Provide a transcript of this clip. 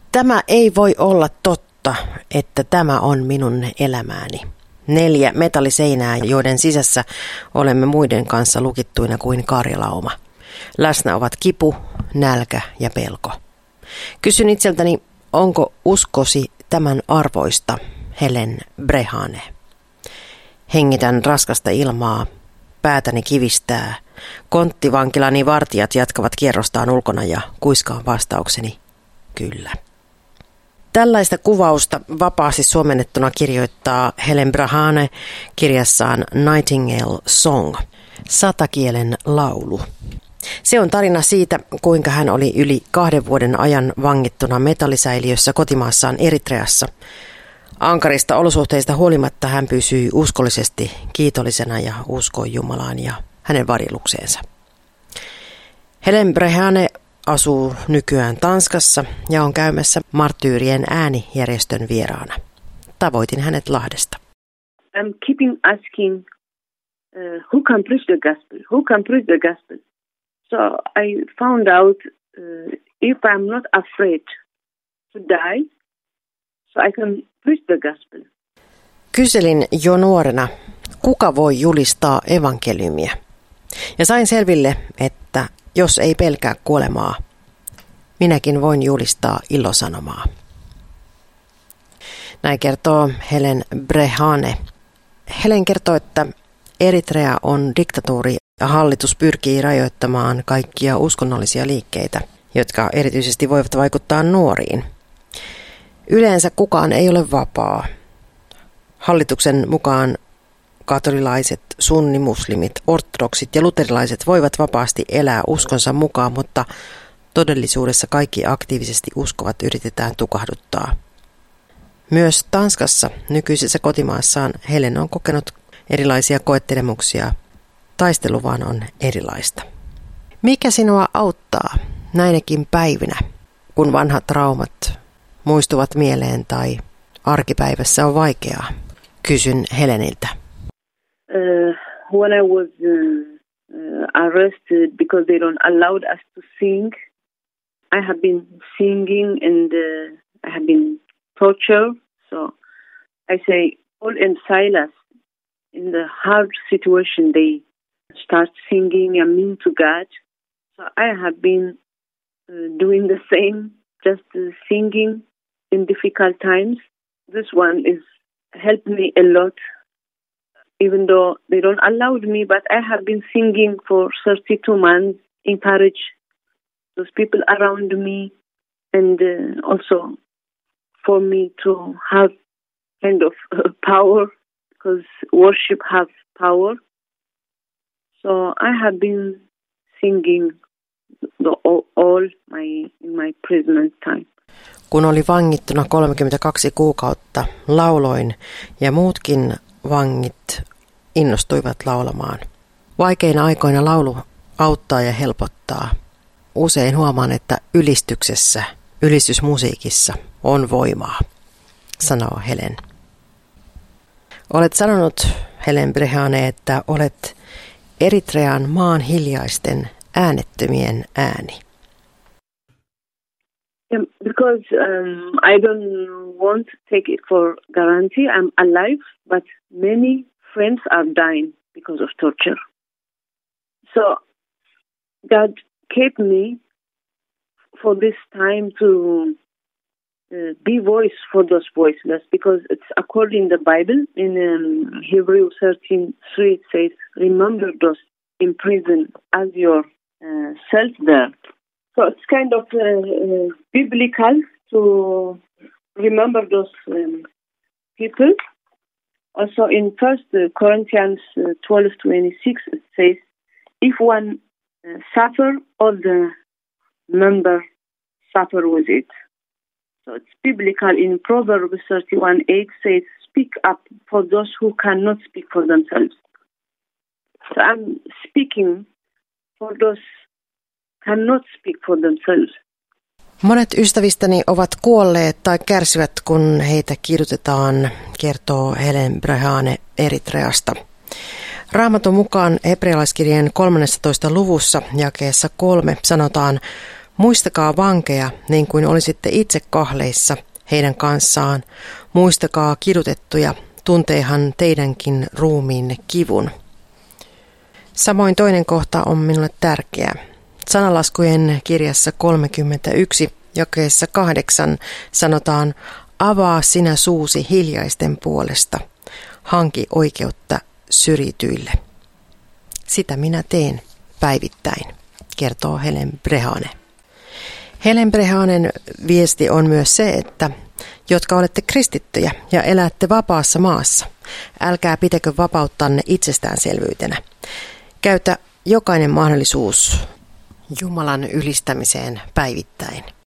Tämä ei voi olla totta, että tämä on minun elämääni. 4 metalliseinää, joiden sisässä olemme muiden kanssa lukittuina kuin karjalauma. Läsnä ovat kipu, nälkä ja pelko. Kysyn itseltäni, onko uskosi tämän arvoista, Helen Brehane? Hengitän raskasta ilmaa, päätäni kivistää. Konttivankilani vartijat jatkavat kierrostaan ulkona ja kuiskaan vastaukseni, kyllä. Tällaista kuvausta vapaasti suomennettuna kirjoittaa Helen Brehane kirjassaan Nightingale Song, satakielen laulu. Se on tarina siitä, kuinka hän oli yli 2 vuoden ajan vangittuna metallisäiliössä kotimaassaan Eritreassa. Ankarista olosuhteista huolimatta hän pysyi uskollisesti kiitollisena ja uskoi Jumalaan ja hänen varjelukseensa. Helen Brehane asuu nykyään Tanskassa ja on käymässä Marttyyrien äänijärjestön vieraana. Tavoitin hänet Lahdesta. I'm keeping asking, who can preach the gospel? Who can preach the gospel? So I found out if I'm not afraid to die, so I can preach the gospel. Kyselin jo nuorena, kuka voi julistaa evankeliumia. Ja sain selville, että jos ei pelkää kuolemaa, minäkin voin julistaa ilosanomaa. Näin kertoo Helen Brehane. Helen kertoo, että Eritrea on diktatuuri ja hallitus pyrkii rajoittamaan kaikkia uskonnollisia liikkeitä, jotka erityisesti voivat vaikuttaa nuoriin. Yleensä kukaan ei ole vapaa. Hallituksen mukaan katolilaiset, sunnimuslimit, ortodoksit ja luterilaiset voivat vapaasti elää uskonsa mukaan, mutta todellisuudessa kaikki aktiivisesti uskovat yritetään tukahduttaa. Myös Tanskassa, nykyisessä kotimaassaan, Helen on kokenut erilaisia koettelemuksia. Taistelu vaan on erilaista. Mikä sinua auttaa näinäkin päivinä, kun vanhat traumat muistuvat mieleen tai arkipäivässä on vaikeaa? Kysyn Heleniltä. When I was arrested because they don't allow us to sing, I have been singing and I have been tortured. So I say, Paul and Silas, in the hard situation, they start singing and mean to God. So I have been doing the same, just singing in difficult times. This one is helped me a lot, even though they don't allow me, but I have been singing for 32 months, encourage those people around me, and also for me to have kind of power, because worship has power. So I have been singing in my prison time. Kun oli vangittuna 32 kuukautta, lauloin ja muutkin vangit innostuivat laulamaan. Vaikeina aikoina laulu auttaa ja helpottaa. Usein huomaan, että ylistyksessä, ylistysmusiikissa on voimaa, sanoo Helen. Olet sanonut, Helen Brehane, että olet Eritrean maan hiljaisten äänettömien ääni. Yeah, because I don't want to take it for guarantee. I'm alive, but many friends are dying because of torture. So God kept me for this time to be voice for those voiceless, because it's according to the Bible in Hebrews 13:3 it says, remember those in prison as your self there. So it's kind of biblical to remember those people. Also in 1 Corinthians 12:26 it says, if one suffer, all the member suffer with it. So it's biblical in Proverbs 31:8 says, speak up for those who cannot speak for themselves. So I'm speaking for those cannot speak for themselves. Monet ystävistäni ovat kuolleet tai kärsivät, kun heitä kidutetaan, kertoo Helen Brehane Eritreasta. Raamatun mukaan hebrealaiskirjeen 13. luvussa jakeessa 3 sanotaan, Muistakaa vankeja niin kuin olisitte itse kahleissa heidän kanssaan. Muistakaa kidutettuja, tunteehan teidänkin ruumiinne kivun. Samoin toinen kohta on minulle tärkeä. Sanalaskujen kirjassa 31, jakeessa 8 sanotaan, avaa sinä suusi hiljaisten puolesta, hanki oikeutta syrjityille. Sitä minä teen päivittäin, kertoo Helen Brehane. Helen Brehanen viesti on myös se, että jotka olette kristittyjä ja elätte vapaassa maassa, älkää pitäkö vapauttanne itsestäänselvyytenä. Käytä jokainen mahdollisuus Jumalan ylistämiseen päivittäin.